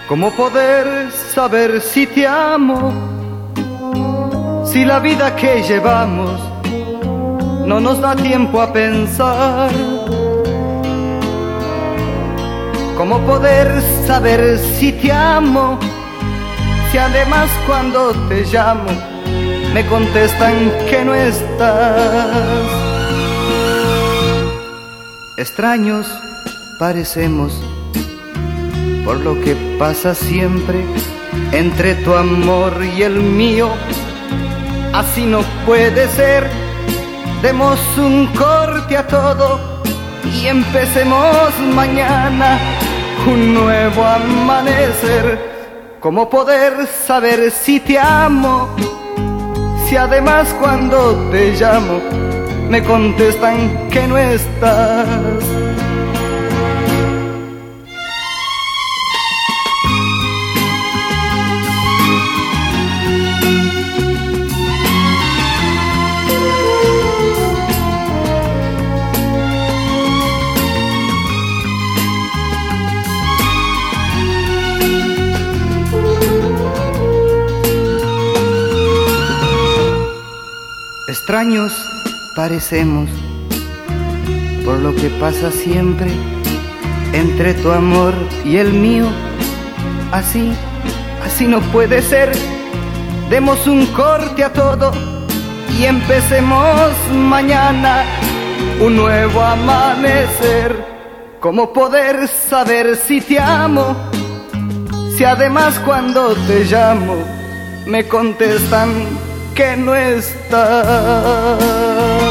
¿Cómo poder saber si te amo? Si la vida que llevamos no nos da tiempo a pensar. ¿Cómo poder saber si te amo? Si además cuando te llamo me contestan que no estás. Extraños parecemos por lo que pasa siempre entre tu amor y el mío. Así no puede ser. Demos un corte a todo y empecemos mañana un nuevo amanecer. ¿Cómo poder saber si te amo? Si además cuando te llamo me contestan que no estás. Extraños parecemos por lo que pasa siempre entre tu amor y el mío. Así no puede ser. Demos un corte a todo y empecemos mañana un nuevo amanecer. ¿Cómo poder saber si te amo? Si además cuando te llamo me contestan que no estás.